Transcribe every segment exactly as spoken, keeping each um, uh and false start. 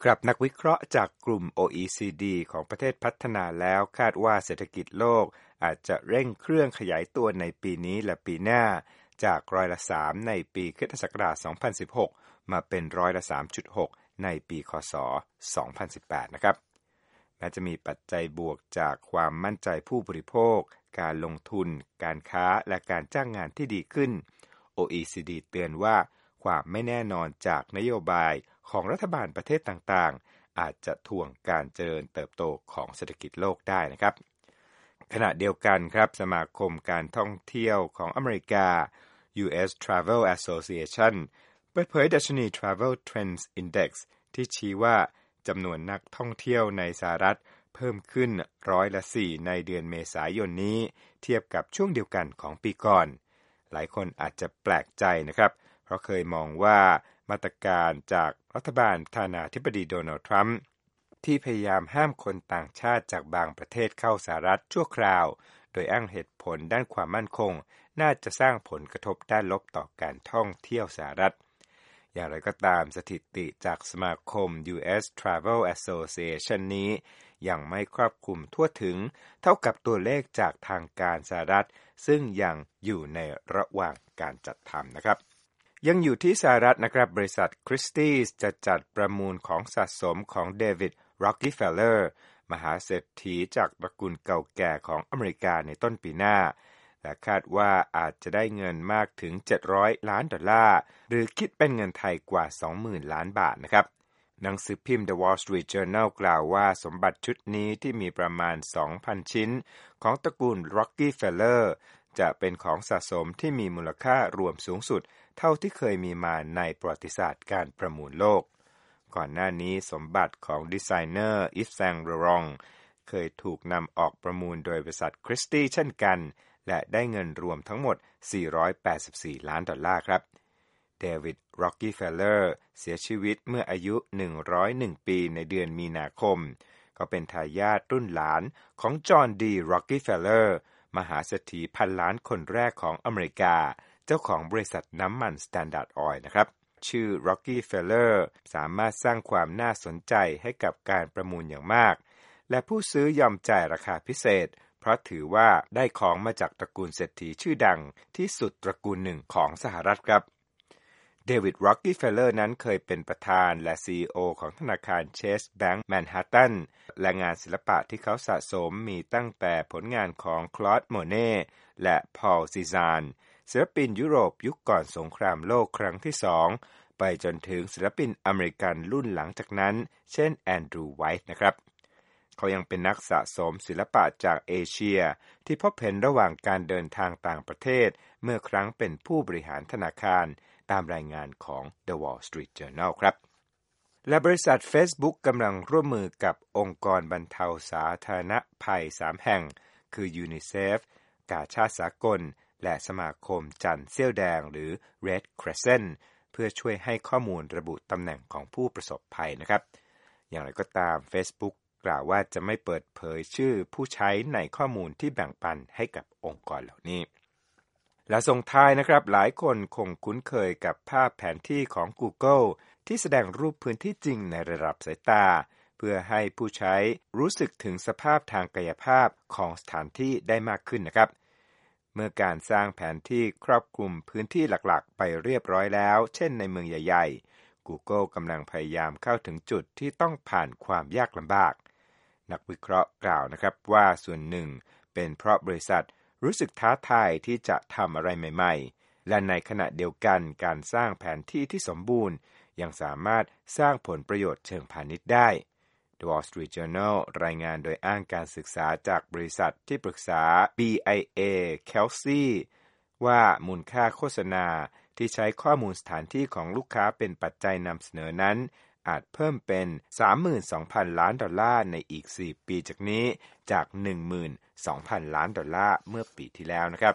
ครับนักวิเคราะห์จากกลุ่ม โอ อี ซี ดี ของประเทศพัฒนาแล้วคาดว่าเศรษฐกิจโลกอาจจะเร่งเครื่องขยายตัวในปีนี้และปีหน้าจากร้อยละสามในปีคริสตศักราชสองพันสิบหกมาเป็นร้อยละ สามจุดหก ในปีคศสองพันสิบแปดนะครับแม้จะมีปัจจัยบวกจากความมั่นใจผู้บริโภคการลงทุนการค้าและการจ้างงานที่ดีขึ้น โอ อี ซี ดี เตือนว่าความไม่แน่นอนจากนโยบายของรัฐบาลประเทศต่างๆอาจจะถ่วงการเจริญเติบโตของเศรษฐกิจโลกได้นะครับขณะเดียวกันครับสมาคมการท่องเที่ยวของอเมริกา ยู เอส Travel Association เปิดเผยดัชนี Travel Trends Index ที่ชี้ว่าจำนวนนักท่องเที่ยวในสหรัฐเพิ่มขึ้นร้อยละสี่ในเดือนเมษายนนี้เทียบกับช่วงเดียวกันของปีก่อนหลายคนอาจจะแปลกใจนะครับเพราะเคยมองว่ามาตรการจากรัฐบาลประธานาธิบดีโดนัลด์ทรัมป์ที่พยายามห้ามคนต่างชาติจากบางประเทศเข้าสหรัฐชั่วคราวโดยอ้างเหตุผลด้านความมั่นคงน่าจะสร้างผลกระทบด้านลบต่อการท่องเที่ยวสหรัฐอย่างไรก็ตามสถิติจากสมาคม ยู เอส Travel Association นี้ยังไม่ครอบคลุมทั่วถึงเท่ากับตัวเลขจากทางการสหรัฐซึ่งยังอยู่ในระหว่างการจัดทำนะครับยังอยู่ที่สหรัฐนะครับบริษัทคริสตี้จะจัดประมูลของสะสมของเดวิดร็อกกี้เฟลเลอร์มหาเศรษฐีจากตระกูลเก่าแก่ของอเมริกาในต้นปีหน้าและคาดว่าอาจจะได้เงินมากถึงเจ็ดร้อยล้านดอลลาร์หรือคิดเป็นเงินไทยกว่า สองหมื่นล้านบาทนะครับหนังสือพิมพ์ The Wall Street Journal กล่าวว่าสมบัติชุดนี้ที่มีประมาณ สองพัน ชิ้นของตระกูล Rockefeller จะเป็นของสะสมที่มีมูลค่ารวมสูงสุดเท่าที่เคยมีมาในประวัติศาสตร์การประมูลโลกก่อนหน้านี้สมบัติของดีไซเนอร์อิฟแซงโรรองเคยถูกนำออกประมูลโดยบริษัทคริสตี้เช่นกันและได้เงินรวมทั้งหมดสี่ร้อยแปดสิบสี่ล้านดอลลาร์ครับเดวิดร็อกกี้เฟลเลอร์เสียชีวิตเมื่ออายุหนึ่งร้อยเอ็ดปีในเดือนมีนาคมก็เป็นทายาทรุ่นหลานของจอห์นดีร็อกกี้เฟลเลอร์มหาเศรษฐีพันล้านคนแรกของอเมริกาเจ้าของบริษัทน้ำมัน Standard Oil นะครับชื่อ Rockefeller สามารถสร้างความน่าสนใจให้กับการประมูลอย่างมากและผู้ซื้อยอมจ่ายราคาพิเศษเพราะถือว่าได้ของมาจากตระกูลเศรษฐีชื่อดังที่สุดตระกูลหนึ่งของสหรัฐครับเดวิด Rockefeller นั้นเคยเป็นประธานและ ซี อี โอ ของธนาคาร Chase Bank Manhattan และงานศิลปะที่เขาสะสมมีตั้งแต่ผลงานของ Claude Monet และ Paul Cézanneศิลปินยุโรปยุคก่อนสงครามโลกครั้งที่สองไปจนถึงศิลปินอเมริกันรุ่นหลังจากนั้นเช่นแอนดรูว์ไวท์นะครับเขายังเป็นนักสะสมศิลปะจากเอเชียที่พบเห็นระหว่างการเดินทางต่างประเทศเมื่อครั้งเป็นผู้บริหารธนาคารตามรายงานของ The Wall Street Journal ครับและบริษัท Facebook กำลังร่วมมือกับองค์กรบรรเทาสาธารณภัยสามแห่งคือยูนิเซฟกาชาดสากลและสมาคมจันทร์เสี้ยวแดงหรือ Red Crescent เพื่อช่วยให้ข้อมูลระบุตำแหน่งของผู้ประสบภัยนะครับอย่างไรก็ตาม Facebook กล่าวว่าจะไม่เปิดเผยชื่อผู้ใช้ในข้อมูลที่แบ่งปันให้กับองค์กรเหล่านี้และส่งท้ายนะครับหลายคนคงคุ้นเคยกับภาพแผนที่ของ Google ที่แสดงรูปพื้นที่จริงในระดับสายตาเพื่อให้ผู้ใช้รู้สึกถึงสภาพทางกายภาพของสถานที่ได้มากขึ้นนะครับเมื่อการสร้างแผนที่ครอบคลุมพื้นที่หลักๆไปเรียบร้อยแล้วเช่นในเมืองใหญ่ๆ Google กำลังพยายามเข้าถึงจุดที่ต้องผ่านความยากลำบากนักวิเคราะห์กล่าวนะครับว่าส่วนหนึ่งเป็นเพราะบริษัทรู้สึกท้าทายที่จะทำอะไรใหม่ๆและในขณะเดียวกันการสร้างแผนที่ที่สมบูรณ์ยังสามารถสร้างผลประโยชน์เชิงพาณิชย์ได้ The Wall Street Journal รายงานโดยอ้างการศึกษาจากบริษัทที่ปรึกษา บี ไอ เอ Kelsey ว่ามูลค่าโฆษณาที่ใช้ข้อมูลสถานที่ของลูกค้าเป็นปัจจัยนำเสนอนั้นอาจเพิ่มเป็น สามหมื่นสองพัน ล้านดอลลาร์ในอีกสี่ปีจากนี้จาก หนึ่งหมื่นสองพัน ล้านดอลลาร์เมื่อปีที่แล้วนะครับ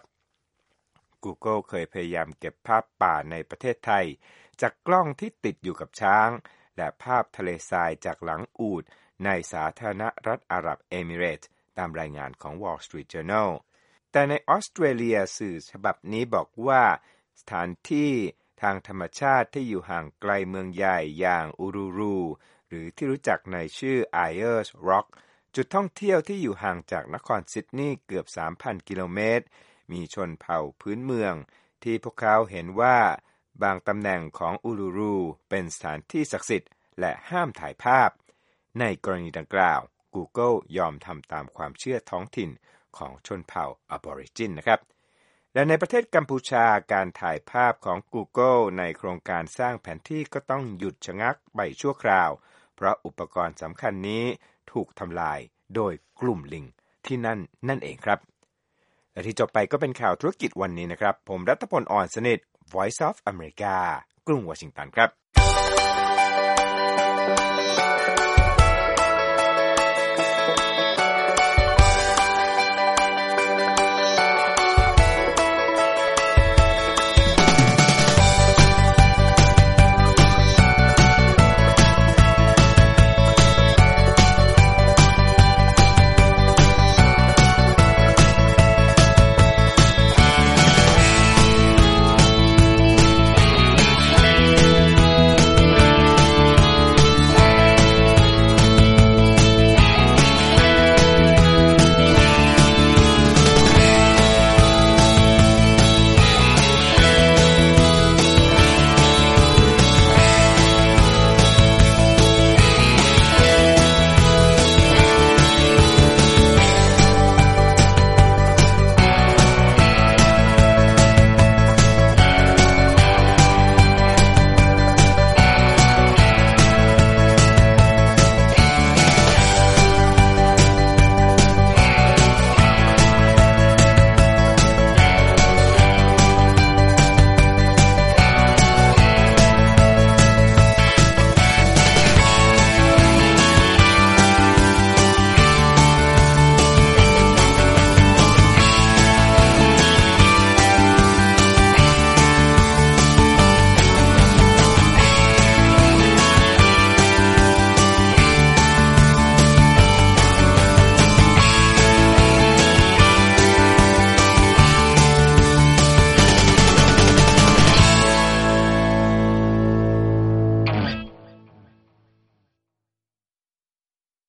Google เคยพยายามเก็บภาพป่าในประเทศไทยจากกล้องที่ติดอยู่กับช้างและภาพทะเลทรายจากหลังอูฐในสาธารณรัฐอาหรับเอมิเรตส์ตามรายงานของ Wall Street Journal แต่ในออสเตรเลียสื่อฉบับนี้บอกว่าสถานที่ทางธรรมชาติที่อยู่ห่างไกลเมืองใหญ่อย่างอูรูรูหรือที่รู้จักในชื่อ Ayers Rock จุดท่องเที่ยวที่อยู่ห่างจากนครซิดนีย์เกือบ สามพัน กิโลเมตรมีชนเผ่าพื้นเมืองที่พวกเขาเห็นว่าบางตำแหน่งของอูลูรูเป็นสถานที่ศักดิ์สิทธิ์และห้ามถ่ายภาพในกรณีดังกล่าว Google ยอมทำตามความเชื่อท้องถิ่นของชนเผ่าอบอริจินนะครับและในประเทศกัมพูชาการถ่ายภาพของ Google ในโครงการสร้างแผนที่ก็ต้องหยุดชะงักไปชั่วคราวเพราะอุปกรณ์สำคัญนี้ถูกทำลายโดยกลุ่มลิงที่นั่นนั่นเองครับและที่จบไปก็เป็นข่าวธุรกิจวันนี้นะครับผมรัตพล อ่อนสนิท Voice of America กรุงวอชิงตันครับ